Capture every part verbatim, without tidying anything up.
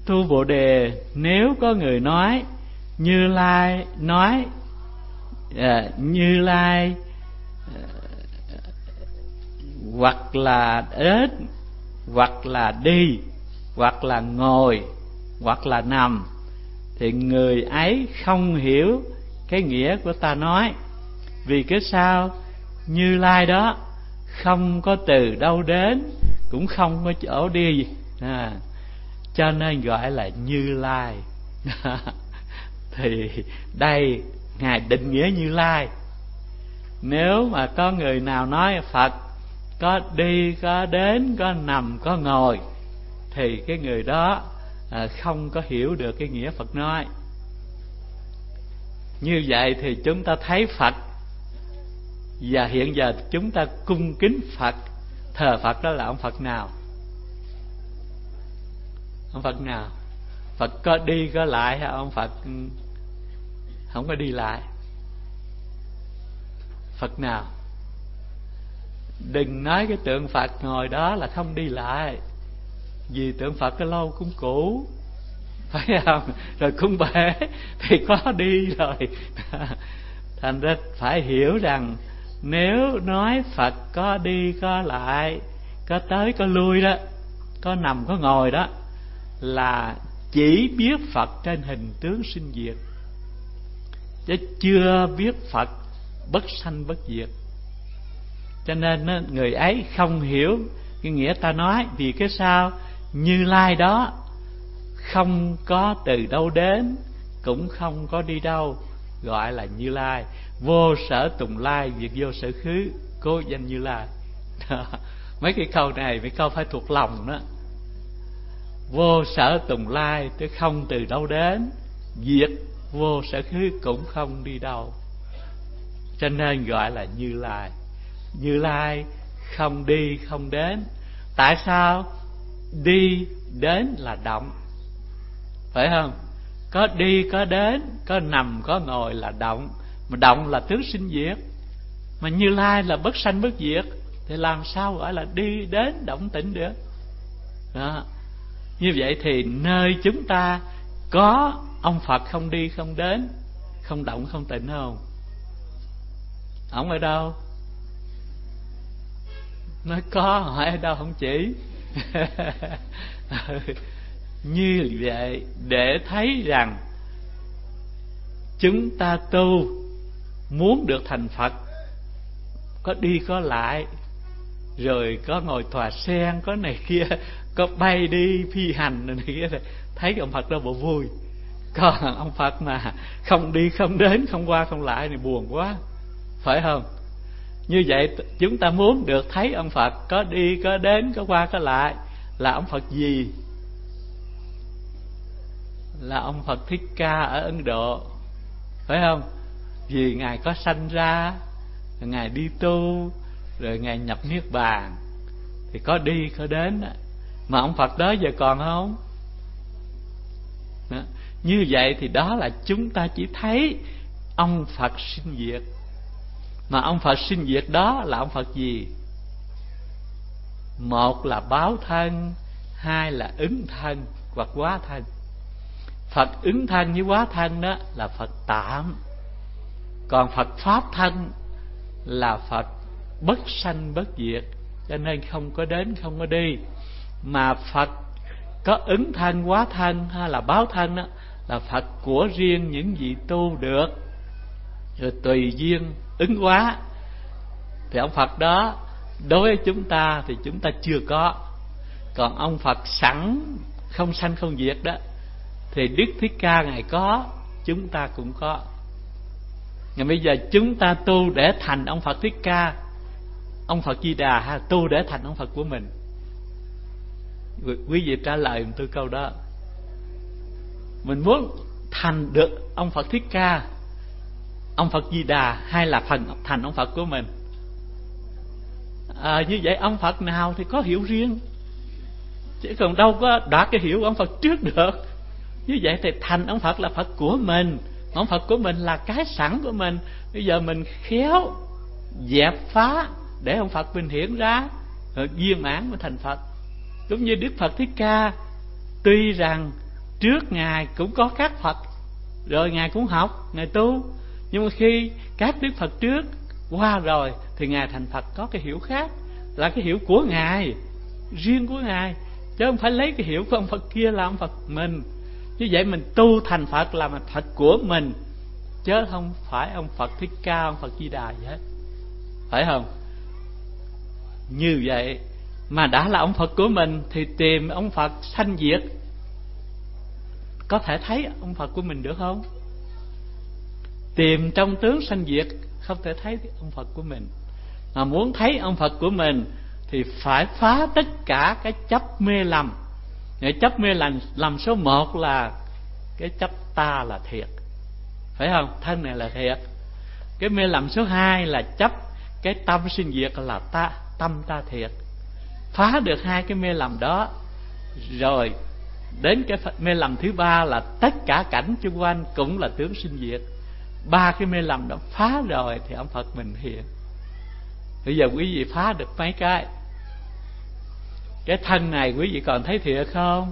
tu Bồ Đề, nếu có người nói Như Lai nói à, Như Lai à, hoặc là đến, hoặc là đi, hoặc là ngồi, hoặc là nằm, thì người ấy không hiểu cái nghĩa của ta nói. Vì cái sao? Như Lai đó không có từ đâu đến, cũng không có chỗ đi à, cho nên gọi là Như Lai. Thì đây Ngài định nghĩa Như Lai. Nếu mà có người nào nói Phật có đi, có đến, có nằm, có ngồi, thì cái người đó à, không có hiểu được cái nghĩa Phật nói. Như vậy thì chúng ta thấy Phật, và hiện giờ chúng ta cung kính Phật, thờ Phật đó là ông Phật nào? Ông Phật nào? Phật có đi có lại hay ông Phật không có đi lại? Phật nào? Đừng nói cái tượng Phật ngồi đó là không đi lại, vì tượng Phật cái lâu cũng cũ, phải không? Rồi cung bể thì có đi rồi. Thành ra phải hiểu rằng nếu nói Phật có đi có lại, có tới có lui đó, có nằm có ngồi đó, là chỉ biết Phật trên hình tướng sinh diệt, chứ chưa biết Phật bất sanh bất diệt. Cho nên người ấy không hiểu cái nghĩa ta nói. Vì cái sao? Như Lai đó không có từ đâu đến, cũng không có đi đâu, gọi là Như Lai. Vô sở tùng lai, việc vô sở khứ, cố danh Như Lai. Mấy cái câu này mấy câu phải thuộc lòng đó. Vô sở tùng lai tức không từ đâu đến, diệt vô sở khứ, cũng không đi đâu, cho nên gọi là Như Lai. Như Lai không đi không đến. Tại sao? Đi đến là động, phải không? Có đi có đến, có nằm có ngồi là động, mà động là tướng sinh diệt. Mà Như Lai là bất sanh bất diệt, thì làm sao gọi là đi đến động tĩnh được đó. Như vậy thì nơi chúng ta có ông Phật không đi không đến, không động không tịnh không? Ông ở đâu? Nói có, hỏi ở đâu không chỉ. Như vậy để thấy rằng chúng ta tu muốn được thành Phật, có đi có lại, rồi có ngồi tòa sen, có này kia, có bay đi phi hành này kia, thấy ông Phật đó bộ vui. Còn ông Phật mà không đi không đến, không qua không lại thì buồn quá, phải không? Như vậy chúng ta muốn được thấy ông Phật có đi có đến, có qua có lại, là ông Phật gì? Là ông Phật Thích Ca ở Ấn Độ, phải không? Vì Ngài có sanh ra, Ngài đi tu, rồi Ngài nhập Niết Bàn, thì có đi có đến đó. Mà ông Phật đó giờ còn không? Đó. Như vậy thì đó là chúng ta chỉ thấy ông Phật sinh diệt. Mà ông Phật sinh diệt đó là ông Phật gì? Một là báo thân, hai là ứng thân hoặc hóa thân. Phật ứng thân với hóa thân đó là Phật tạm. Còn Phật pháp thân là Phật bất sanh bất diệt, cho nên không có đến không có đi. Mà Phật có ứng thân hóa thân hay là báo thân đó là Phật của riêng những vị tu được, rồi tùy duyên ứng hóa. Thì ông Phật đó đối với chúng ta thì chúng ta chưa có. Còn ông Phật sẵn không sanh không diệt đó thì Đức Thích Ca Ngài có, chúng ta cũng có. Ngày bây giờ chúng ta tu để thành ông Phật Thích Ca, ông Phật Di Đà, hay tu để thành ông Phật của mình? Quý vị trả lời tôi câu đó. Mình muốn thành được ông Phật Thích Ca, ông Phật Di Đà, hay là phần thành ông Phật của mình? À, như vậy ông Phật nào thì có hiểu riêng, chứ còn đâu có đoạt cái hiểu của ông Phật trước được. Như vậy thì thành ông Phật là Phật của mình, ông Phật của mình là cái sẵn của mình. Bây giờ mình khéo dẹp phá để ông Phật mình hiện ra, rồi viên mãn mới thành Phật. Cũng như Đức Phật Thích Ca, tuy rằng trước Ngài cũng có các Phật, rồi Ngài cũng học, Ngài tu. Nhưng mà khi các Đức Phật trước qua rồi thì Ngài thành Phật có cái hiểu khác, là cái hiểu của Ngài, riêng của Ngài, chứ không phải lấy cái hiểu của ông Phật kia là ông Phật mình. Như vậy mình tu thành Phật là mình Phật của mình, chứ không phải ông Phật Thích Ca, ông Phật Di Đà gì hết, phải không? Như vậy mà đã là ông Phật của mình thì tìm ông Phật sanh diệt, có thể thấy ông Phật của mình được không? Tìm trong tướng sanh diệt không thể thấy ông Phật của mình. Mà muốn thấy ông Phật của mình thì phải phá tất cả cái chấp mê lầm. Cái chấp mê lầm, lầm số một là cái chấp ta là thiệt, phải không? Thân này là thiệt. Cái mê lầm số hai là chấp cái tâm sinh diệt là ta, tâm ta thiệt. Phá được hai cái mê lầm đó rồi đến cái mê lầm thứ ba là tất cả cảnh xung quanh cũng là tướng sinh diệt. Ba cái mê lầm đó phá rồi thì ông Phật mình hiện. Bây giờ quý vị phá được mấy cái? Cái thân này quý vị còn thấy thiệt không?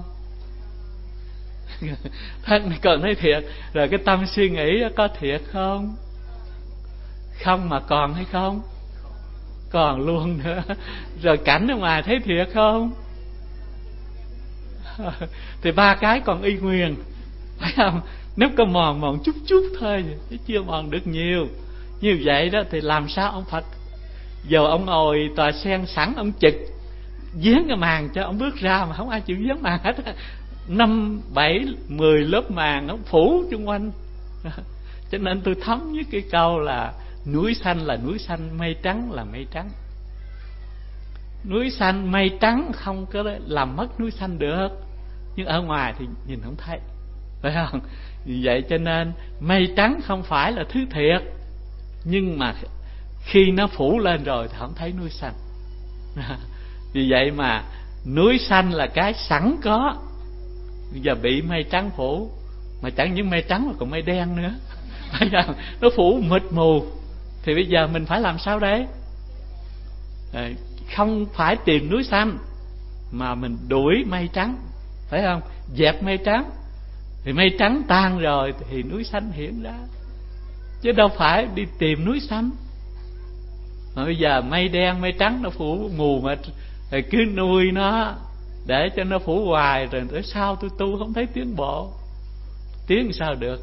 Thân này còn thấy thiệt. Rồi cái tâm suy nghĩ có thiệt không? Không mà còn hay không? Còn luôn nữa. Rồi cảnh ở ngoài thấy thiệt không? Thì ba cái còn y nguyên, phải không? Nếu có mòn mòn chút chút thôi chứ chưa mòn được nhiều. Như vậy đó thì làm sao ông Phật, giờ ông ngồi tòa sen sẵn, ông trực dán cái màn cho ông bước ra mà không ai chịu dán màn hết. Năm bảy mười lớp màn nó phủ xung quanh. Cho nên tôi thấm với cái câu là núi xanh là núi xanh, mây trắng là mây trắng. Núi xanh mây trắng không có làm mất núi xanh được, nhưng ở ngoài thì nhìn không thấy, phải không? Vì vậy cho nên mây trắng không phải là thứ thiệt, nhưng mà khi nó phủ lên rồi thì không thấy núi xanh. Vì vậy mà núi xanh là cái sẵn có, bây giờ bị mây trắng phủ. Mà chẳng những mây trắng mà còn mây đen nữa, phải không? Nó phủ mịt mù. Thì bây giờ mình phải làm sao đấy? Không phải tìm núi xanh mà mình đuổi mây trắng, phải không? Dẹp mây trắng. Thì mây trắng tan rồi thì núi xanh hiện ra, chứ đâu phải đi tìm núi xanh. Mà bây giờ mây đen mây trắng nó phủ mù mịt, rồi cứ nuôi nó để cho nó phủ hoài, rồi tới sau tôi tu không thấy tiến bộ. Tiến sao được?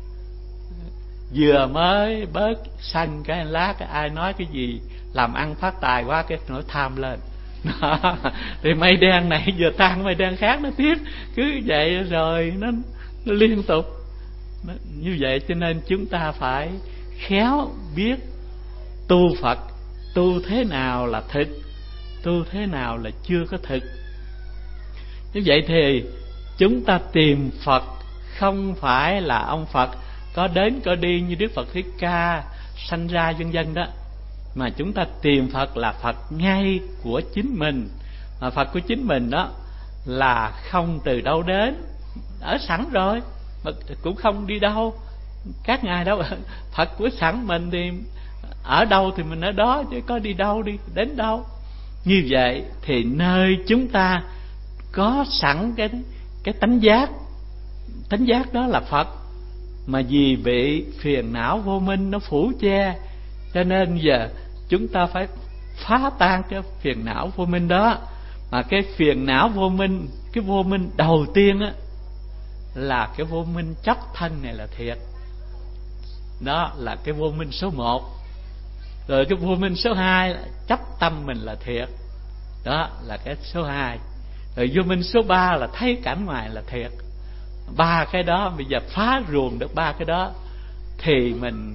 Vừa mới bớt xanh cái lá, cái ai nói cái gì làm ăn phát tài quá cái nỗi tham lên. Đó. Thì mây đen này vừa tan mây đen khác nó tiếp, cứ vậy rồi nó, nó liên tục. Nó, như vậy cho nên chúng ta phải khéo biết tu Phật, tu thế nào là thực, tu thế nào là chưa có thực. Như vậy thì chúng ta tìm Phật không phải là ông Phật có đến có đi như Đức Phật Thích Ca sanh ra vân vân đó, mà chúng ta tìm Phật là Phật ngay của chính mình. Mà Phật của chính mình đó là không từ đâu đến, ở sẵn rồi mà cũng không đi đâu. Các ngài đâu, Phật của sẵn mình thì ở đâu thì mình ở đó, chứ có đi đâu, đi đến đâu. Như vậy thì nơi chúng ta có sẵn cái cái tánh giác, tánh giác đó là Phật, mà vì bị phiền não vô minh nó phủ che, cho nên giờ chúng ta phải phá tan cái phiền não vô minh đó. Mà cái phiền não vô minh, cái vô minh đầu tiên á là cái vô minh chấp thân này là thiệt. Đó là cái vô minh số một. Rồi cái vô minh số hai là chấp tâm mình là thiệt. Đó là cái số hai. Rồi vô minh số ba là thấy cảnh ngoài là thiệt. Ba cái đó bây giờ phá ruồng được ba cái đó thì mình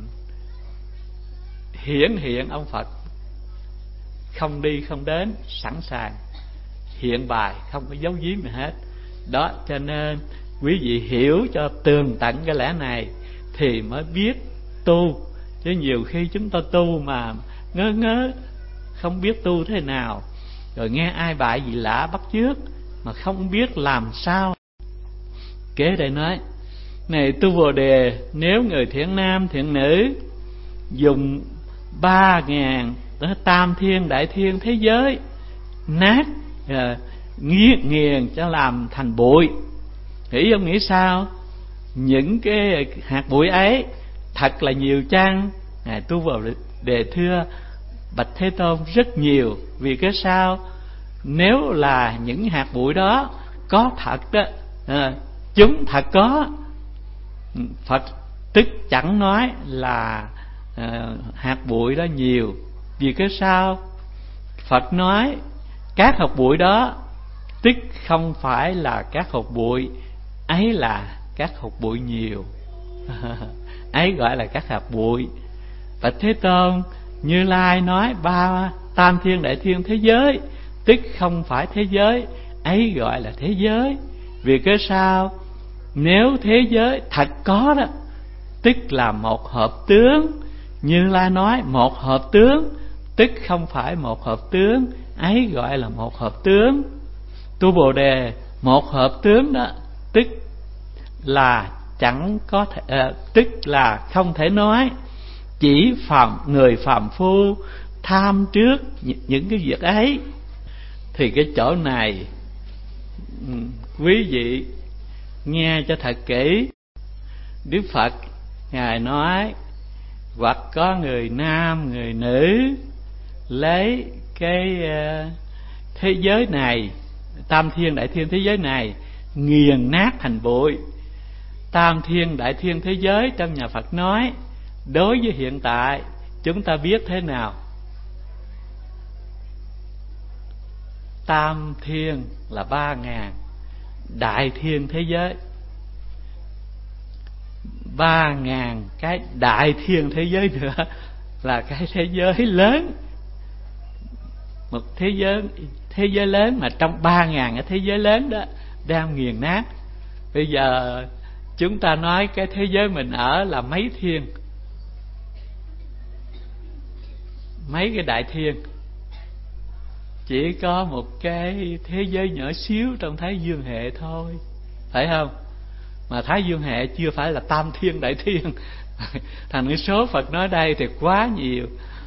hiển hiện ông Phật, không đi không đến, sẵn sàng hiện bài, không có giấu giếm gì hết. Đó cho nên quý vị hiểu cho tường tận cái lẽ này thì mới biết tu. Chứ nhiều khi chúng ta tu mà ngớ ngớ, không biết tu thế nào, rồi nghe ai bại gì lạ bắt chước mà không biết làm sao. Kế đây nói: này tu Bồ Đề, nếu người thiện nam thiện nữ dùng ba ngàn tam thiên đại thiên thế giới nát, uh, nghiền nghiền cho làm thành bụi, Nghĩ ông nghĩ sao? Những cái hạt bụi ấy thật là nhiều chăng? Ngài Tu Bồ Đề thưa bạch Thế Tôn, rất nhiều. Vì cái sao? Nếu là những hạt bụi đó có thật đó, à, chúng thật có, Phật tức chẳng nói là à, hạt bụi đó nhiều. Vì cái sao? Phật nói các hạt bụi đó tức không phải là các hạt bụi ấy, là các hạt bụi nhiều. Ấy gọi là các hạt bụi. Bạch Thế Tôn, Như Lai nói ba tam thiên đại thiên thế giới tức không phải thế giới, ấy gọi là thế giới. Vì cái sao? Nếu thế giới thật có đó, tức là một hợp tướng. Như Lai nói một hợp tướng tức không phải một hợp tướng, ấy gọi là một hợp tướng. Tu Bồ Đề, một hợp tướng đó tức là chẳng có thể, à, tức là không thể nói. Chỉ phàm người phàm phu tham trước những cái việc ấy. Thì cái chỗ này quý vị nghe cho thật kỹ. Đức Phật Ngài nói hoặc có người nam người nữ lấy cái uh, thế giới này, tam thiên đại thiên thế giới này nghiền nát thành bụi. Tam thiên đại thiên thế giới trong nhà Phật nói, đối với hiện tại chúng ta biết thế nào? Tam thiên là ba ngàn đại thiên thế giới, ba ngàn cái đại thiên thế giới nữa là cái thế giới lớn. Một thế giới thế giới lớn mà trong ba ngàn cái thế giới lớn đó đang nghiền nát. Bây giờ chúng ta nói cái thế giới mình ở là mấy thiên, mấy cái đại thiên. Chỉ có một cái thế giới nhỏ xíu trong Thái Dương hệ thôi, phải không? Mà Thái Dương hệ chưa phải là tam thiên đại thiên. Thành cái số Phật nói đây thì quá nhiều.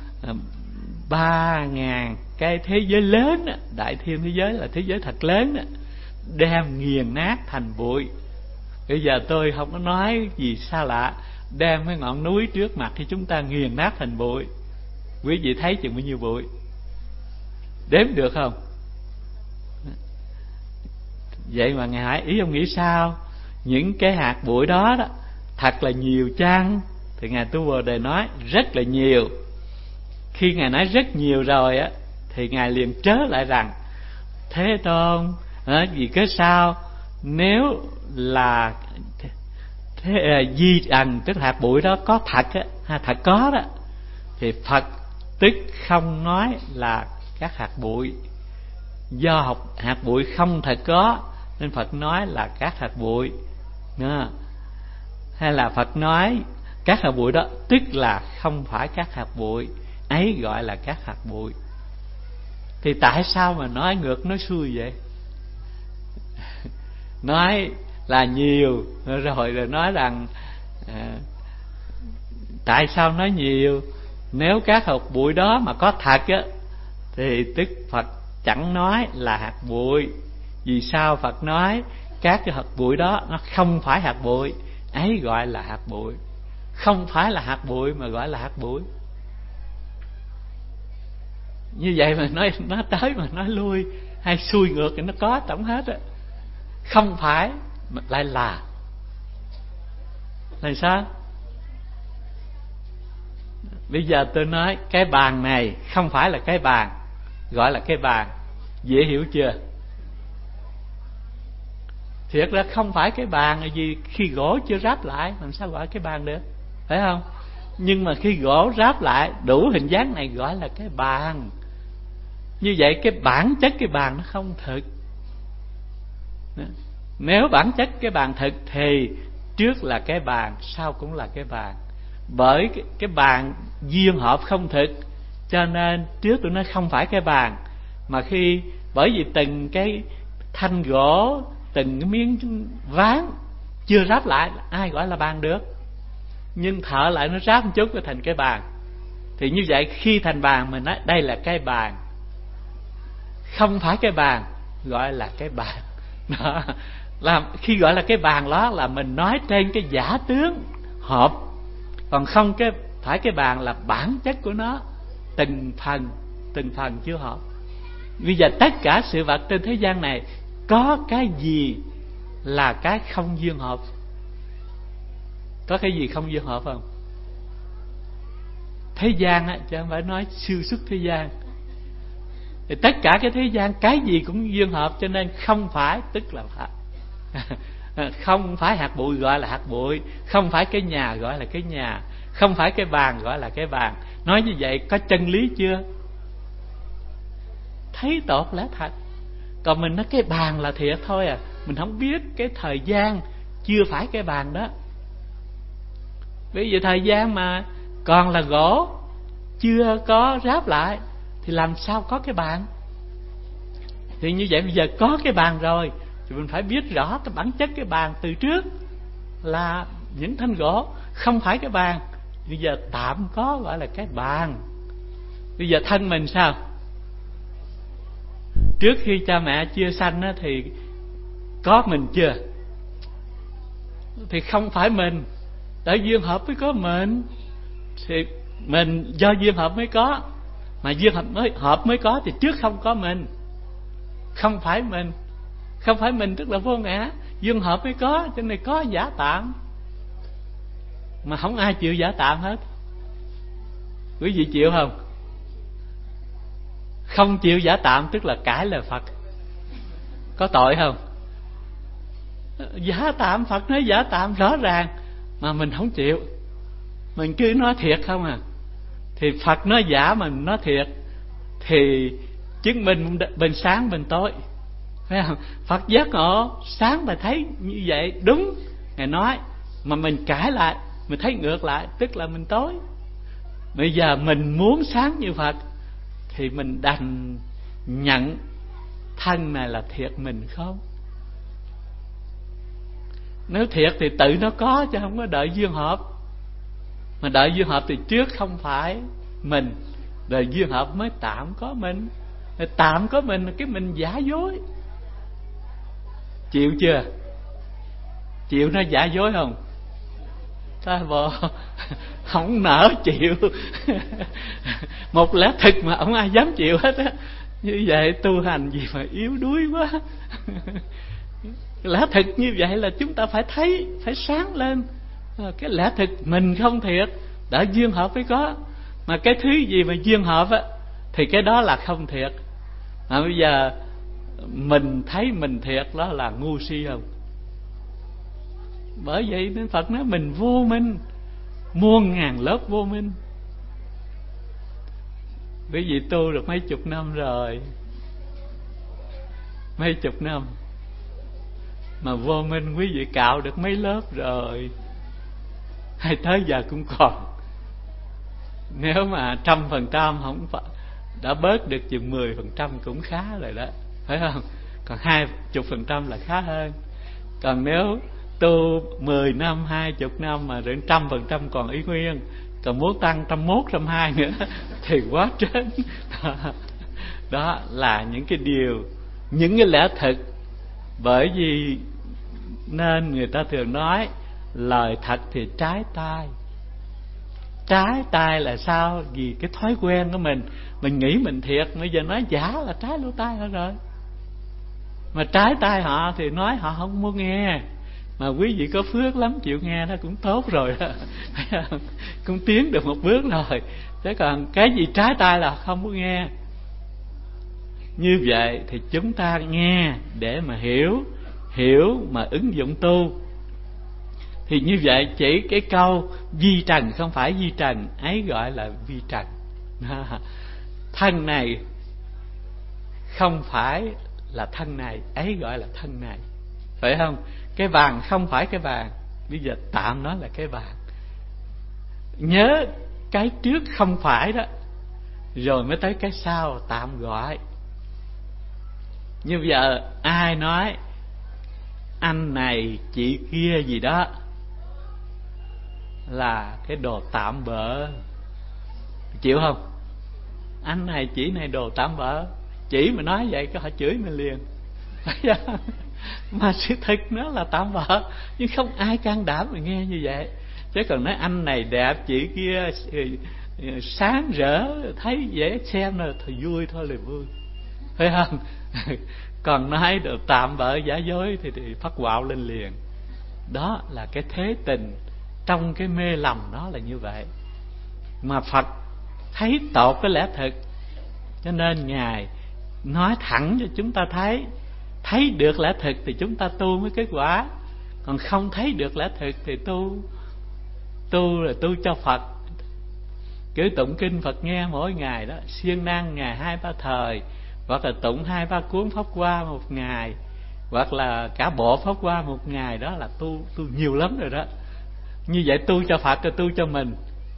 Ba ngàn cái thế giới lớn đó, đại thiên thế giới là thế giới thật lớn đó, đem nghiền nát thành bụi. Bây giờ tôi không có nói gì xa lạ, đem cái ngọn núi trước mặt thì chúng ta nghiền nát thành bụi. Quý vị thấy chừng bao nhiêu bụi? Đếm được không? Vậy mà Ngài hỏi ý ông nghĩ sao? Những cái hạt bụi đó đó thật là nhiều chăng? Thì Ngài Tu Bồ Đề nói rất là nhiều. Khi Ngài nói rất nhiều rồi á, thì Ngài liền trớ lại rằng Thế Tôn, à, vì cái sao? Nếu là thế, à, di ẩn tức hạt bụi đó có thật á, ha, thật có đó, thì Phật tức không nói là các hạt bụi. Do học hạt bụi không thật có nên Phật nói là các hạt bụi. Đó. Hay là Phật nói các hạt bụi đó tức là không phải các hạt bụi, ấy gọi là các hạt bụi. Thì tại sao mà nói ngược nói xuôi vậy? Nói là nhiều rồi rồi nói rằng à, tại sao nói nhiều? Nếu các hạt bụi đó mà có thật á, thì tức Phật chẳng nói là hạt bụi. Vì sao Phật nói các cái hạt bụi đó nó không phải hạt bụi, ấy gọi là hạt bụi. Không phải là hạt bụi mà gọi là hạt bụi. Như vậy mà nói nó tới mà nói lui hay xuôi ngược thì nó có tổng hết á. Không phải mà lại là là sao? Bây giờ tôi nói cái bàn này không phải là cái bàn, gọi là cái bàn. Dễ hiểu chưa? Thiệt ra không phải cái bàn là gì, khi gỗ chưa ráp lại làm sao gọi cái bàn được, phải không? Nhưng mà khi gỗ ráp lại đủ hình dáng này gọi là cái bàn. Như vậy cái bản chất cái bàn nó không thực. Nếu bản chất cái bàn thực thì trước là cái bàn, sau cũng là cái bàn. Bởi cái, cái bàn duyên hợp không thực, cho nên trước tôi nói không phải cái bàn. Mà khi bởi vì từng cái thanh gỗ, từng cái miếng ván chưa ráp lại, ai gọi là bàn được? Nhưng thợ lại nó ráp một chút nó thành cái bàn. Thì như vậy khi thành bàn mình nói đây là cái bàn, không phải cái bàn gọi là cái bàn. Đó. Là khi gọi là cái bàn đó là mình nói trên cái giả tướng hợp, còn không cái phải cái bàn là bản chất của nó, từng phần từng phần chưa hợp. Bây giờ tất cả sự vật trên thế gian này có cái gì là cái không duyên hợp? Có cái gì không duyên hợp không? Thế gian á, chứ không phải nói siêu xuất thế gian. Thì tất cả cái thế gian cái gì cũng duyên hợp, cho nên không phải tức là phải. Không phải hạt bụi gọi là hạt bụi, không phải cái nhà gọi là cái nhà, không phải cái bàn gọi là cái bàn. Nói như vậy có chân lý chưa? Thấy tốt lẽ thật. Còn mình nói cái bàn là thiệt thôi à, mình không biết cái thời gian chưa phải cái bàn đó. Bây giờ thời gian mà còn là gỗ, chưa có ráp lại thì làm sao có cái bàn? Thì như vậy bây giờ có cái bàn rồi thì mình phải biết rõ cái bản chất cái bàn từ trước là những thanh gỗ, không phải cái bàn. Bây giờ tạm có gọi là cái bàn. Bây giờ thân mình sao? Trước khi cha mẹ chưa sanh á, thì có mình chưa? Thì không phải mình, tại duyên hợp mới có mình. Thì mình do duyên hợp mới có, mà duyên hợp mới hợp mới có thì trước không có mình. Không phải mình, không phải mình tức là vô ngã, duyên hợp mới có, cho nên có giả tạm. Mà không ai chịu giả tạm hết. Quý vị chịu không? Không chịu giả tạm tức là cãi lời Phật. Có tội không? Giả tạm, Phật nói giả tạm rõ ràng mà mình không chịu, mình cứ nói thiệt không à. Thì Phật nói giả mà nói thiệt thì chứng minh bên sáng bên tối, phải không? Phật giác ngộ sáng mà thấy như vậy đúng, Ngài nói, mà mình cãi lại, mình thấy ngược lại, tức là mình tối. Bây giờ mình muốn sáng như Phật thì mình đành nhận thân này là thiệt mình không. Nếu thiệt thì tự nó có, chứ không có đợi duyên hợp. Mà đợi duyên hợp thì trước không phải mình, đợi duyên hợp mới tạm có mình. Tạm có mình là cái mình giả dối. Chịu chưa? Chịu nó giả dối không? Ta bò không nỡ chịu. Một lẽ thực mà không ai dám chịu hết á. Như vậy tu hành gì mà yếu đuối quá. Lẽ thực như vậy là chúng ta phải thấy, phải sáng lên. Cái lẽ thực mình không thiệt, đã duyên hợp mới có. Mà cái thứ gì mà duyên hợp á thì cái đó là không thiệt. Mà bây giờ mình thấy mình thiệt đó là ngu si không? Bởi vậy nên Phật nói mình vô minh, muôn ngàn lớp vô minh. Quý vị tu được mấy chục năm rồi, mấy chục năm mà vô minh quý vị cạo được mấy lớp rồi, hay tới giờ cũng còn. Nếu mà trăm phần trăm không phải, đã bớt được chừng mười phần trăm cũng khá rồi đó, phải không? Còn hai chục phần trăm là khá hơn. Còn nếu tu mười năm, hai chục năm mà đến trăm phần trăm còn ý nguyên, còn muốn tăng trăm mốt, trăm hai nữa thì quá trớn. Đó, đó là những cái điều, những cái lẽ thực. Bởi vì nên người ta thường nói lời thật thì trái tai. Trái tai là sao? Vì cái thói quen của mình, mình nghĩ mình thiệt, bây giờ nói giả là trái lỗ tai họ rồi. Mà trái tai họ thì nói họ không muốn nghe. Mà quý vị có phước lắm, chịu nghe nó cũng tốt rồi đó. Cũng tiến được một bước rồi. Chứ còn cái gì trái tai là không muốn nghe. Như vậy thì chúng ta nghe để mà hiểu, hiểu mà ứng dụng tu. Thì như vậy chỉ cái câu vi trần không phải vi trần ấy gọi là vi trần. Thân này không phải là thân này ấy gọi là thân này, phải không? Cái bàn không phải cái bàn, bây giờ tạm nó là cái bàn. Nhớ cái trước không phải đó, rồi mới tới cái sau tạm gọi. Như bây giờ ai nói anh này chị kia gì đó là cái đồ tạm bợ, chịu không? Anh này chị này đồ tạm bợ, chỉ mà nói vậy có họ chửi mình liền. Mà sự thật nó là tạm bợ, nhưng không ai can đảm mà nghe như vậy. Chứ còn nói anh này đẹp, chị kia sáng rỡ, thấy dễ xem là thì vui thôi là vui, phải không? Còn nói được tạm bợ giả dối thì, thì phát quạo lên liền. Đó là cái thế tình trong cái mê lầm, đó là như vậy. Mà Phật thấy tột cái lẽ thực, cho nên Ngài nói thẳng cho chúng ta thấy. Thấy được lẽ thực thì chúng ta tu mới kết quả. Còn không thấy được lẽ thực thì tu Tu là tu cho Phật. Cứ tụng kinh Phật nghe mỗi ngày đó, siêng năng ngày hai ba thời, hoặc là tụng hai ba cuốn Pháp Hoa một ngày, hoặc là cả bộ Pháp Hoa một ngày, đó là tu tu nhiều lắm rồi đó. Như vậy tu cho Phật rồi tu cho mình.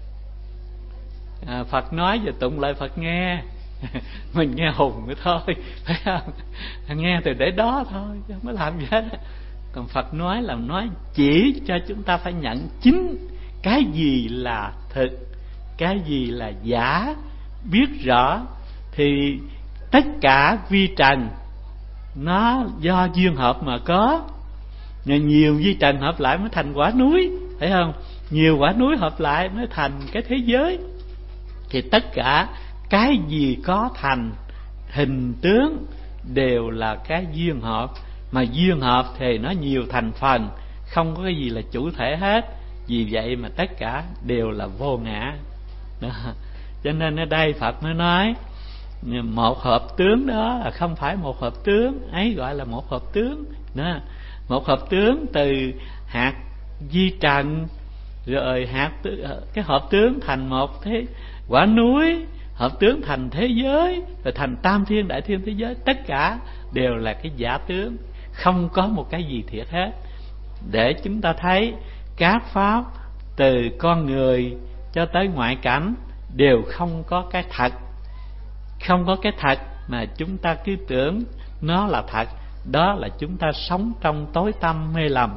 à, Phật nói và tụng lại Phật nghe. Mình nghe hùng nữa thôi, phải không? Nghe từ để đó thôi, chứ không có làm gì hết. Còn Phật nói là nói chỉ cho chúng ta phải nhận chính cái gì là thực, cái gì là giả. Biết rõ thì tất cả vi trần nó do duyên hợp mà có. Nhiều vi trần hợp lại mới thành quả núi, phải không? Nhiều quả núi hợp lại mới thành cái thế giới. Thì tất cả cái gì có thành hình tướng đều là cái duyên hợp. Mà duyên hợp thì nó nhiều thành phần, không có cái gì là chủ thể hết. Vì vậy mà tất cả đều là vô ngã đó. Cho nên ở đây Phật mới nói một hợp tướng đó là không phải một hợp tướng, ấy gọi là một hợp tướng đó. Một hợp tướng từ hạt vi trần, rồi hạt cái hợp tướng thành một thế quả núi, hợp tướng thành thế giới, rồi thành tam thiên đại thiên thế giới. Tất cả đều là cái giả tướng, không có một cái gì thiệt hết. Để chúng ta thấy các pháp từ con người cho tới ngoại cảnh đều không có cái thật. Không có cái thật mà chúng ta cứ tưởng nó là thật. Đó là chúng ta sống trong tối tăm mê lầm.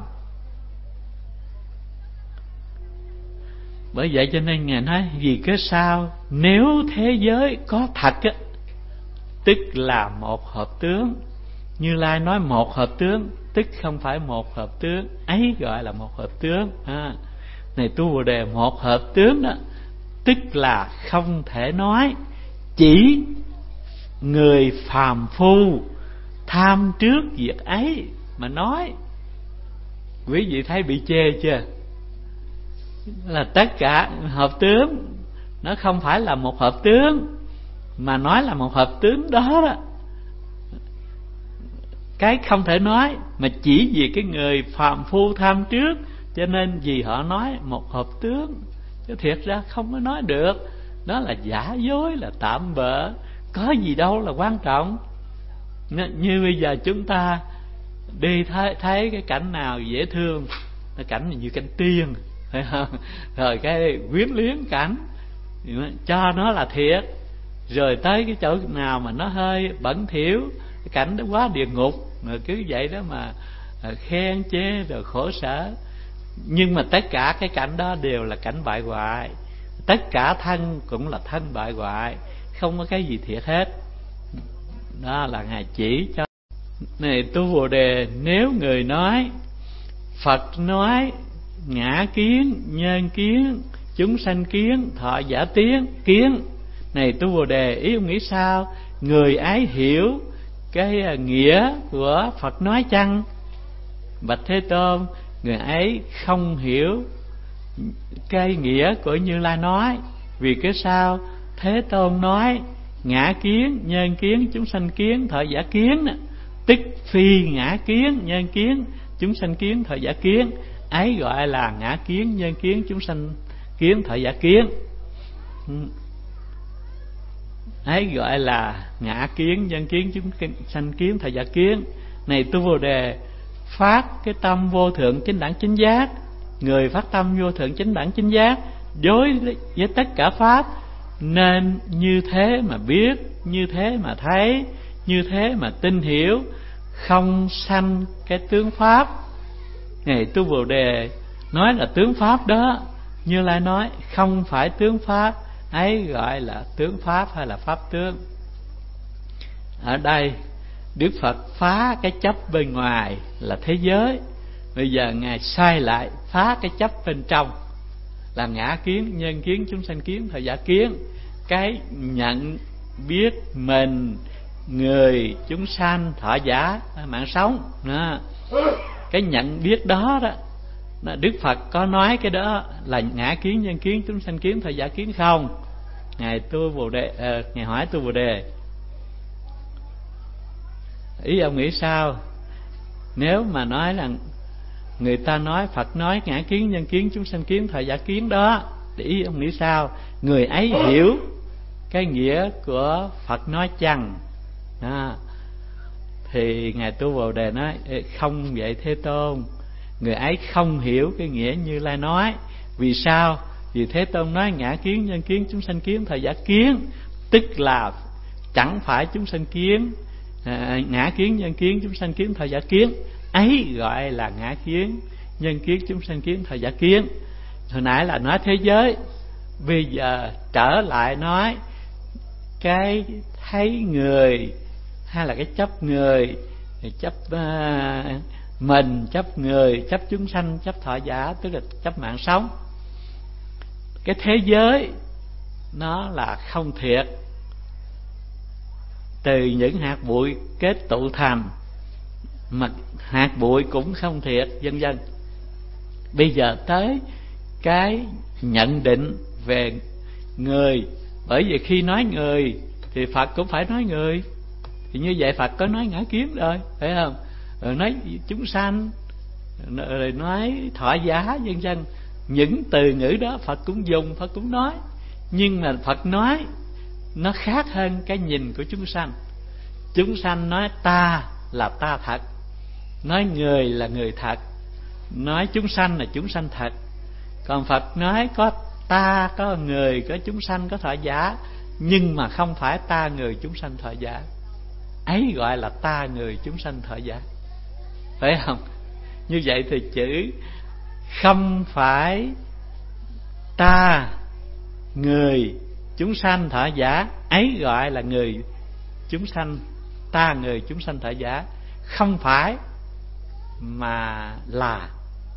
Bởi vậy cho nên Ngài nói vì cớ sao nếu thế giới có thật á, tức là một hợp tướng. Như Lai nói một hợp tướng, tức không phải một hợp tướng, ấy gọi là một hợp tướng. À, này tu Bồ Đề, một hợp tướng đó tức là không thể nói. Chỉ người phàm phu tham trước việc ấy mà nói. Quý vị thấy bị chê chưa? Là tất cả hợp tướng nó không phải là một hợp tướng, mà nói là một hợp tướng đó đó. Cái không thể nói mà chỉ vì cái người phàm phu tham trước, cho nên vì họ nói một hợp tướng, chứ thiệt ra không có nói được. Đó là giả dối, là tạm bợ, có gì đâu là quan trọng. Như bây giờ chúng ta đi thấy, thấy cái cảnh nào dễ thương, cái cảnh như cảnh tiên, phải không? Rồi cái quyến luyến cảnh cho nó là thiệt. Rồi tới cái chỗ nào mà nó hơi bẩn thỉu, cái cảnh đó quá địa ngục, rồi cứ vậy đó mà khen chê rồi khổ sở. Nhưng mà tất cả cái cảnh đó đều là cảnh bại hoại. Tất cả thân cũng là thân bại hoại, không có cái gì thiệt hết. Đó là Ngài chỉ cho. Này tu Bồ Đề, nếu người nói Phật nói ngã kiến, nhân kiến, chúng sanh kiến, thọ giả tiếng kiến. Này tu Bồ Đề, ý ông nghĩ sao? Người ấy hiểu cái nghĩa của Phật nói chăng? Bạch Thế Tôn, người ấy không hiểu cái nghĩa của Như Lai nói. Vì cái sao? Thế Tôn nói ngã kiến, nhân kiến, chúng sanh kiến, thọ giả kiến, tức phi ngã kiến, nhân kiến, chúng sanh kiến, thọ giả kiến. Ấy gọi là ngã kiến, nhân kiến, chúng sanh kiến, thọ giả kiến. Ấy gọi là ngã kiến, nhân kiến, chúng sanh kiến, thọ giả kiến. Này tu Bồ Đề, phát cái tâm vô thượng chánh đẳng chánh giác. Người phát tâm vô thượng chánh đẳng chánh giác đối với tất cả pháp nên như thế mà biết, như thế mà thấy, như thế mà tin hiểu, không sanh cái tướng pháp. Này tu Bồ Đề, nói là tướng pháp đó, Như Lai nói không phải tướng pháp, ấy gọi là tướng pháp hay là pháp tướng. Ở đây Đức Phật phá cái chấp bên ngoài là thế giới, bây giờ Ngài xoay lại phá cái chấp bên trong là ngã kiến, nhân kiến, chúng sanh kiến, thời giả kiến. Cái nhận biết mình, người, chúng sanh, thọ giả, mạng sống đó. Cái nhận biết đó đó, Đức Phật có nói cái đó là ngã kiến, nhân kiến, chúng sanh kiến, thời giả kiến không? Ngài tu Bồ Đề, à, Ngài hỏi tu Bồ Đề, ý ông nghĩ sao nếu mà nói rằng người ta nói Phật nói ngã kiến, nhân kiến, chúng sanh kiến, thời giả kiến đó, ý ông nghĩ sao? Người ấy hiểu cái nghĩa của Phật nói chăng? Đó. Thì Ngài Tu Bồ Đề nói không vậy Thế Tôn, người ấy không hiểu cái nghĩa Như Lai nói. Vì sao? Vì Thế Tôn nói ngã kiến, nhân kiến, chúng sanh kiến, thời giả kiến, tức là chẳng phải chúng sanh kiến, à, ngã kiến, nhân kiến, chúng sanh kiến, thời giả kiến ấy gọi là ngã kiến, nhân kiến, chúng sanh kiến, thời giả kiến. Hồi nãy là nói thế giới, bây giờ trở lại nói cái thấy người, hay là cái chấp người, chấp uh, mình, chấp người, chấp chúng sanh, chấp thọ giả, tức là chấp mạng sống. Cái thế giới nó là không thiệt, từ những hạt bụi kết tụ thành, mà hạt bụi cũng không thiệt, vân vân. Bây giờ tới cái nhận định về người, bởi vì khi nói người thì Phật cũng phải nói người, thì như vậy Phật có nói ngã kiến rồi, phải không? Rồi nói chúng sanh, rồi nói thọ giả, vân vân. Những từ ngữ đó Phật cũng dùng, Phật cũng nói, nhưng mà Phật nói nó khác hơn cái nhìn của chúng sanh. Chúng sanh nói ta là ta thật, nói người là người thật, nói chúng sanh là chúng sanh thật. Còn Phật nói có ta, có người, có chúng sanh, có thọ giả, nhưng mà không phải ta, người, chúng sanh, thọ giả, ấy gọi là ta, người, chúng sanh, thọ giả, phải không? Như vậy thì chữ không phải ta, người, chúng sanh, thọ giả, ấy gọi là người, chúng sanh, ta, người, chúng sanh, thọ giả, không phải mà là.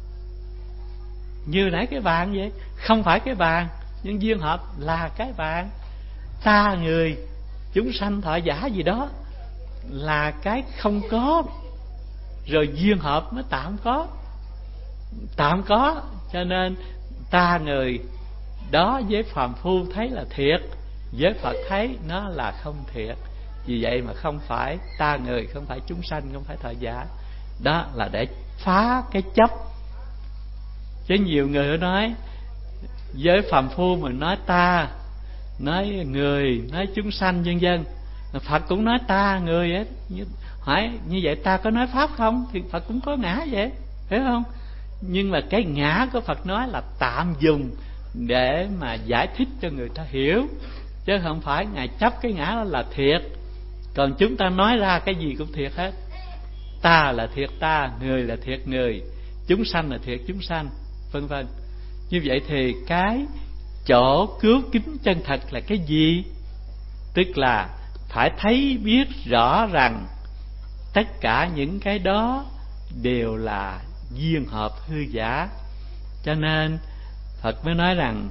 Như nãy cái bàn vậy, không phải cái bàn, nhưng duyên hợp là cái bàn. Ta, người, chúng sanh, thọ giả gì đó là cái không có, rồi duyên hợp mới tạm có. Tạm có, cho nên ta, người đó với phàm phu thấy là thiệt, với Phật thấy nó là không thiệt. Vì vậy mà không phải ta, người, không phải chúng sanh, không phải thọ giả. Đó là để phá cái chấp. Chứ nhiều người nói với phàm phu mình nói ta, nói người, nói chúng sanh, vân vân. Phật cũng nói ta, người ấy. Hỏi như vậy ta có nói pháp không? Thì Phật cũng có ngã vậy, phải không? Nhưng mà cái ngã của Phật nói là tạm dùng để mà giải thích cho người ta hiểu, chứ không phải Ngài chấp cái ngã đó là thiệt. Còn chúng ta nói ra cái gì cũng thiệt hết. Ta là thiệt ta, người là thiệt người, chúng sanh là thiệt chúng sanh, vân vân. Như vậy thì cái chỗ cứu kính chân thật là cái gì? Tức là phải thấy biết rõ rằng tất cả những cái đó đều là duyên hợp hư giả. Cho nên Phật mới nói rằng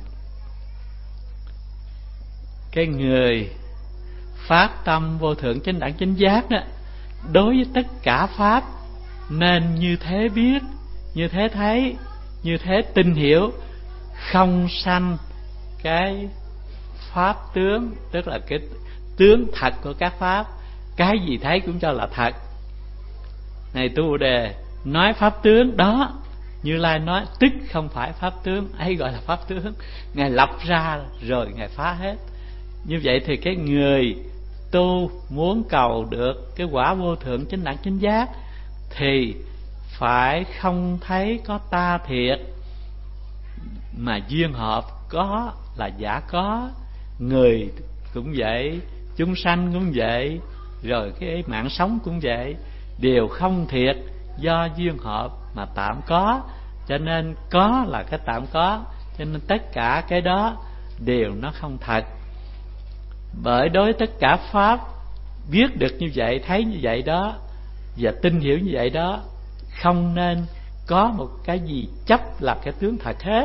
cái người phát tâm vô thượng chánh đẳng chánh giác đó, đối với tất cả pháp nên như thế biết, như thế thấy, như thế tin hiểu, không sanh cái pháp tướng, tức là cái tướng thật của các pháp. Cái gì thấy cũng cho là thật. Này Tu Bồ Đề, nói pháp tướng đó, Như Lai nói tức không phải pháp tướng, ấy gọi là pháp tướng. Ngài lập ra rồi Ngài phá hết. Như vậy thì cái người tu muốn cầu được cái quả vô thượng chánh đẳng chánh giác thì phải không thấy có ta thiệt, mà duyên hợp có là giả có, người cũng vậy, chúng sanh cũng vậy, rồi cái mạng sống cũng vậy, đều không thiệt, do duyên hợp mà tạm có. Cho nên có là cái tạm có, cho nên tất cả cái đó đều nó không thật. Bởi đối tất cả pháp biết được như vậy, thấy như vậy đó và tin hiểu như vậy đó, không nên có một cái gì chấp là cái tướng thật hết.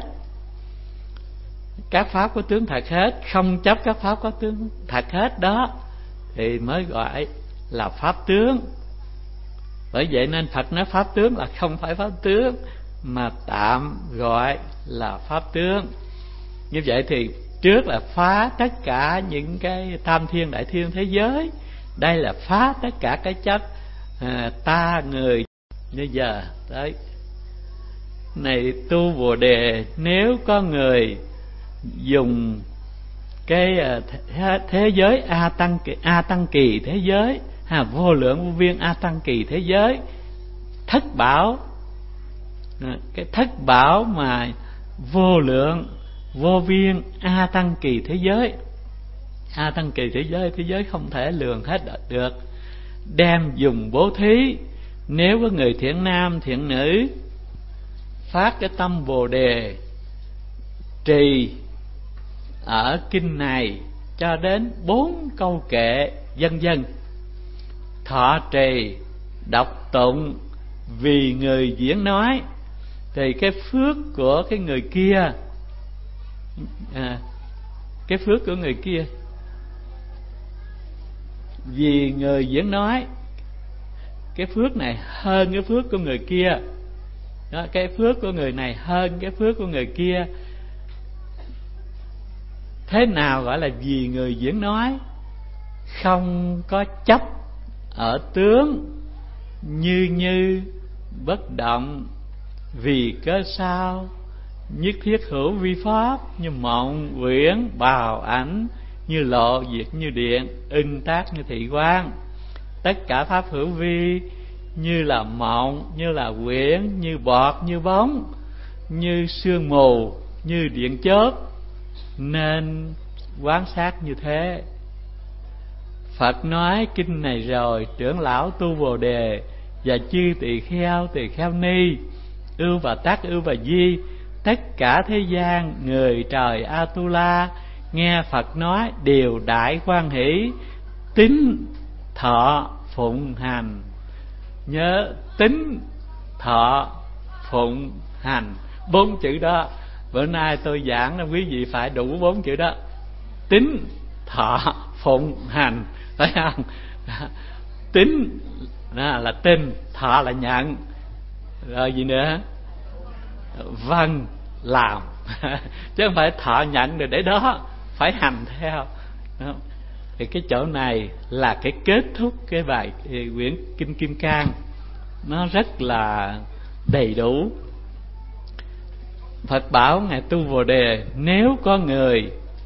Các pháp có tướng thật hết, không chấp các pháp có tướng thật hết đó thì mới gọi là pháp tướng. Bởi vậy nên Phật nói pháp tướng là không phải pháp tướng, mà tạm gọi là pháp tướng. Như vậy thì trước là phá tất cả những cái tam thiên đại thiên thế giới, đây là phá tất cả cái chấp à, ta người. Bây giờ đấy, này tu Bồ Đề, nếu có người dùng cái thế, thế giới a tăng kỳ, a tăng kỳ thế giới, ha, vô lượng vô biên a tăng kỳ thế giới, thất bảo, cái thất bảo mà vô lượng vô biên a tăng kỳ thế giới, a tăng kỳ thế giới, thế giới không thể lường hết được, đem dùng bố thí. Nếu có người thiện nam thiện nữ phát cái tâm Bồ Đề trì ở kinh này cho đến bốn câu kệ vân vân, thọ trì đọc tụng vì người diễn nói, thì cái phước của cái người kia à, cái phước của người kia vì người diễn nói, cái phước này hơn cái phước của người kia đó, cái phước của người này hơn cái phước của người kia. Thế nào gọi là vì người diễn nói? Không có chấp ở tướng, như như bất động, vì cớ sao, nhất thiết hữu vi pháp, như mộng quyển bào ảnh, như lộ diệt như điện, ưng tác như thị quan. Tất cả pháp hữu vi, như là mộng, như là quyển, như bọt, như bóng, như sương mù, như điện chớp, nên quán sát như thế. Phật nói kinh này rồi, trưởng lão tu Bồ Đề và chư tỳ kheo, tỳ kheo ni, ưu và tắc, ưu và di, tất cả thế gian người trời Atula nghe Phật nói đều đại hoan hỷ, tín thọ phụng hành. Nhớ tín thọ phụng hành, bốn chữ đó. Bữa nay tôi giảng là quý vị phải đủ bốn chữ đó: tín thọ phụng hành, phải không? Tín là tin, thọ là nhận, rồi gì nữa? Vâng, làm. Chứ không phải thọ nhận rồi để đó, phải hành theo. Thì cái chỗ này là cái kết thúc cái bài quyển Kinh Kim Cang, nó rất là đầy đủ. Phật bảo ngài tu Bồ Đề, nếu có người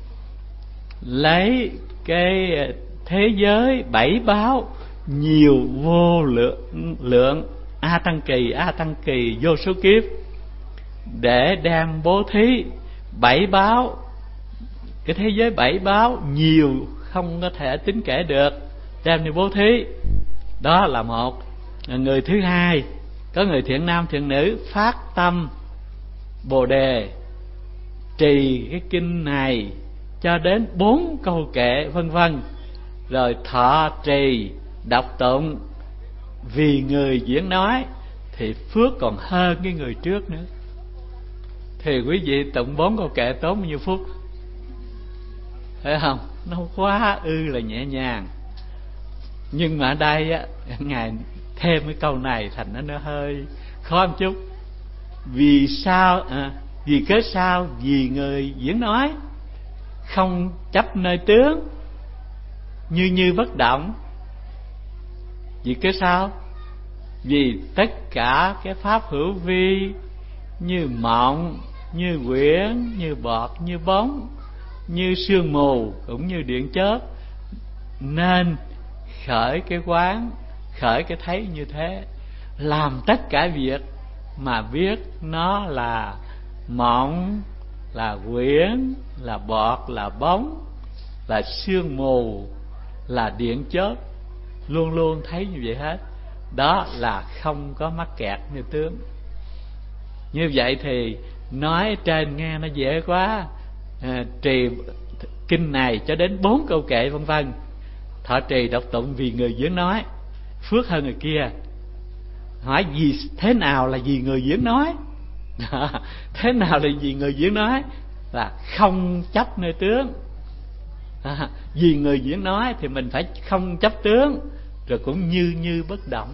lấy cái thế giới bảy báo nhiều vô lượng lượng a tăng kỳ a tăng kỳ vô số kiếp để đem bố thí, bảy báo, cái thế giới bảy báo nhiều không có thể tính kể được, đem đi bố thí, đó là một. Người thứ hai, có người thiện nam thiện nữ phát tâm Bồ Đề trì cái kinh này cho đến bốn câu kệ vân vân, rồi thọ trì đọc tụng vì người diễn nói, thì phước còn hơn cái người trước nữa. Thì quý vị tụng bốn câu kệ tốn bao nhiêu phút, phải không? Nó quá ư là nhẹ nhàng. Nhưng mà ở đây á, ngài thêm cái câu này thành nó nó hơi khó một chút. Vì sao à, vì cớ sao? Vì người diễn nói không chấp nơi tướng, như như bất động. Vì cớ sao? Vì tất cả cái pháp hữu vi, như mộng, như quyển, như bọt, như bóng, như sương mù, cũng như điện chớp, nên khởi cái quán, khởi cái thấy như thế, làm tất cả việc mà biết nó là mộng, là quyển, là bọt, là bóng, là sương mù, là điện chớp, luôn luôn thấy như vậy hết. Đó là không có mắc kẹt như tướng. Như vậy thì nói trên nghe nó dễ quá, à, trì kinh này cho đến bốn câu kệ vân vân, thọ trì đọc tụng vì người diễn nói phước hơn người kia. Hỏi gì thế nào là vì người diễn nói? Thế nào là vì người diễn nói? Là không chấp nơi tướng. À, vì người diễn nói thì mình phải không chấp tướng, rồi cũng như như bất động.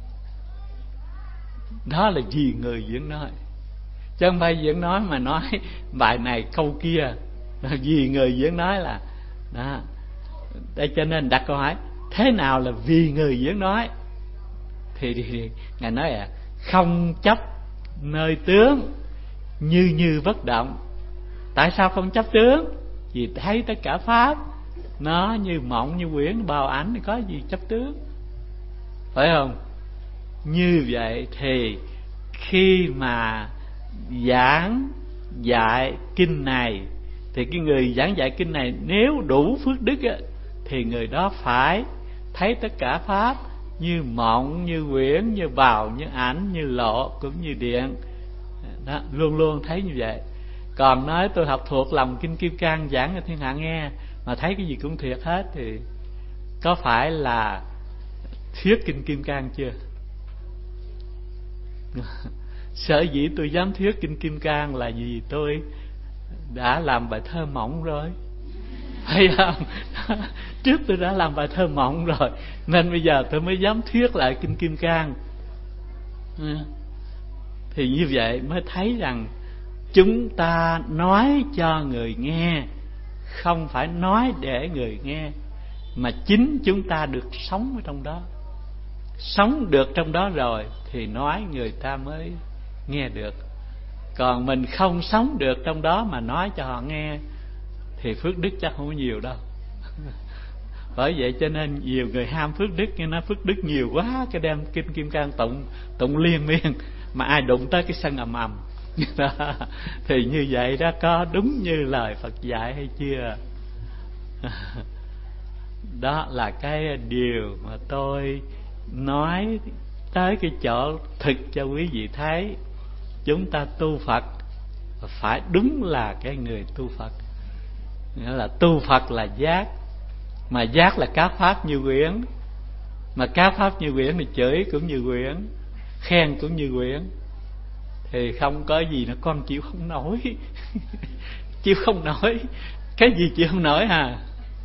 Đó là vì người diễn nói, chứ không phải diễn nói mà nói bài này câu kia. Vì người diễn nói là đó. Đây cho nên đặt câu hỏi thế nào là vì người diễn nói? Thì, thì, thì Ngài nói là không chấp nơi tướng, như như bất động. Tại sao không chấp tướng? Vì thấy tất cả pháp nó như mộng như quyển bao ảnh, thì có gì chấp tướng, phải không? Như vậy thì khi mà giảng dạy kinh này, thì cái người giảng dạy kinh này nếu đủ phước đức á, thì người đó phải thấy tất cả pháp như mộng, như quyển, như bào, như ảnh, như lộ, cũng như điện đó, luôn luôn thấy như vậy. Còn nói tôi học thuộc lòng kinh Kim Cang giảng cho thiên hạ nghe mà thấy cái gì cũng thiệt hết, thì có phải là thuyết kinh Kim Cang chưa? Sở dĩ tôi dám thuyết kinh Kim Cang là vì tôi đã làm bài thơ mộng rồi, phải không? Trước tôi đã làm bài thơ mộng rồi, nên bây giờ tôi mới dám thuyết lại kinh Kim Cang. Thì như vậy mới thấy rằng chúng ta nói cho người nghe, không phải nói để người nghe, mà chính chúng ta được sống ở trong đó. Sống được trong đó rồi thì nói người ta mới nghe được. Còn mình không sống được trong đó mà nói cho họ nghe thì phước đức chắc không có nhiều đâu. Bởi vậy cho nên nhiều người ham phước đức, nghe nói phước đức nhiều quá, cái đem kinh Kim Cang tụng tụng liên miên, mà ai đụng tới cái sân ầm ầm. Thì như vậy đó, có đúng như lời Phật dạy hay chưa? Đó là cái điều mà tôi nói tới cái chỗ thực cho quý vị thấy. Chúng ta tu Phật phải đúng là cái người tu Phật. Nghĩa là tu Phật là giác, mà giác là các pháp như quyển, mà các pháp như quyển thì chửi cũng như quyển, khen cũng như quyển, thì không có gì nữa con chịu không nổi. Chịu không nổi. Cái gì chịu không nổi hả?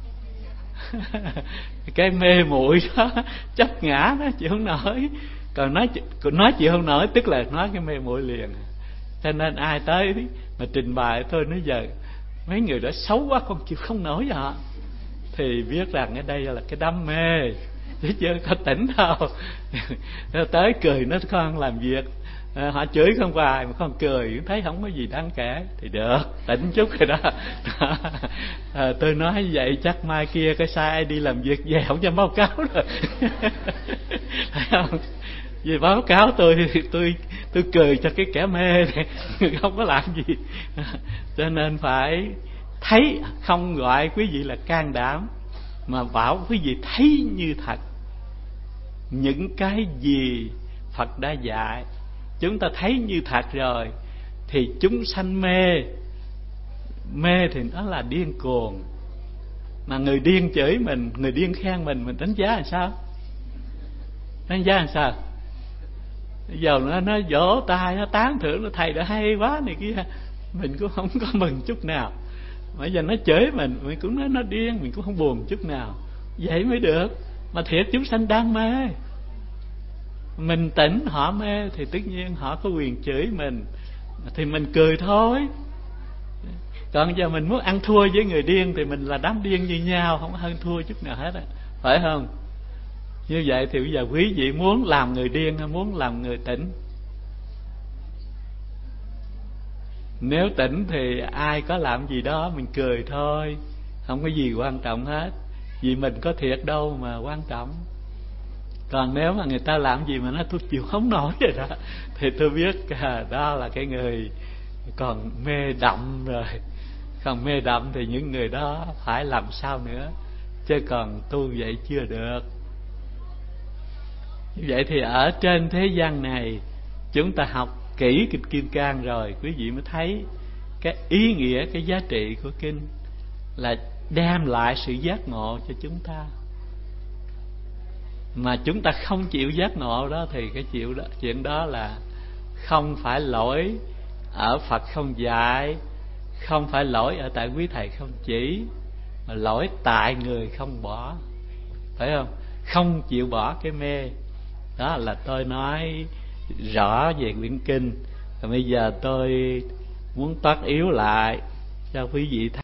Cái mê muội đó, chấp ngã đó chịu không nổi. Còn nói nói chịu không nổi tức là nói cái mê muội liền. Cho nên ai tới mà trình bày tôi nói giờ mấy người đó xấu quá con chịu không nổi vậy, thì biết rằng ở đây là cái đam mê, chứ chưa có tỉnh đâu. Tới cười nó con làm việc, họ chửi không hoài mà con cười thấy không có gì đáng kể thì được, tỉnh chút rồi đó. À, tôi nói vậy chắc mai kia cái sai ai đi làm việc về không cho báo cáo rồi. Thấy không? Vì báo cáo tôi tôi tôi cười cho cái kẻ mê này, không có làm gì. Cho nên phải thấy, không gọi quý vị là can đảm, mà bảo quý vị thấy như thật những cái gì Phật đã dạy. Chúng ta thấy như thật rồi thì chúng sanh mê. Mê thì nó là điên cuồng. Mà người điên chửi mình, người điên khen mình, mình đánh giá làm sao? Đánh giá làm sao? Bây giờ nó, nó vỗ tay, nó tán thưởng, nó thầy đã hay quá này kia, mình cũng không có mừng chút nào. Bây giờ nó chửi mình, mình cũng nói nó điên, mình cũng không buồn chút nào. Vậy mới được. Mà thiệt chúng sanh đang mê. Mình tỉnh họ mê thì tất nhiên họ có quyền chửi mình, thì mình cười thôi. Còn giờ mình muốn ăn thua với người điên thì mình là đám điên như nhau, không hơn thua chút nào hết á, phải không? Như vậy thì bây giờ quý vị muốn làm người điên hay muốn làm người tỉnh? Nếu tỉnh thì ai có làm gì đó mình cười thôi, không có gì quan trọng hết, vì mình có thiệt đâu mà quan trọng. Còn nếu mà người ta làm gì mà nó tôi chịu không nổi rồi đó, thì tôi biết à, đó là cái người còn mê đậm rồi. Còn mê đậm thì những người đó phải làm sao nữa, chứ còn tu vậy chưa được. Như vậy thì ở trên thế gian này chúng ta học kỹ kinh Kim Cang rồi, quý vị mới thấy cái ý nghĩa, cái giá trị của kinh là đem lại sự giác ngộ cho chúng ta. mà chúng ta không chịu giác ngộ đó, thì cái chịu đó, chuyện đó là không phải lỗi ở Phật không dạy, không phải lỗi ở tại quý thầy không chỉ, mà lỗi tại người không bỏ, phải không? Không chịu bỏ cái mê. Đó là tôi nói rõ về quyển kinh. Và bây giờ tôi muốn toát yếu lại cho quý vị thấy.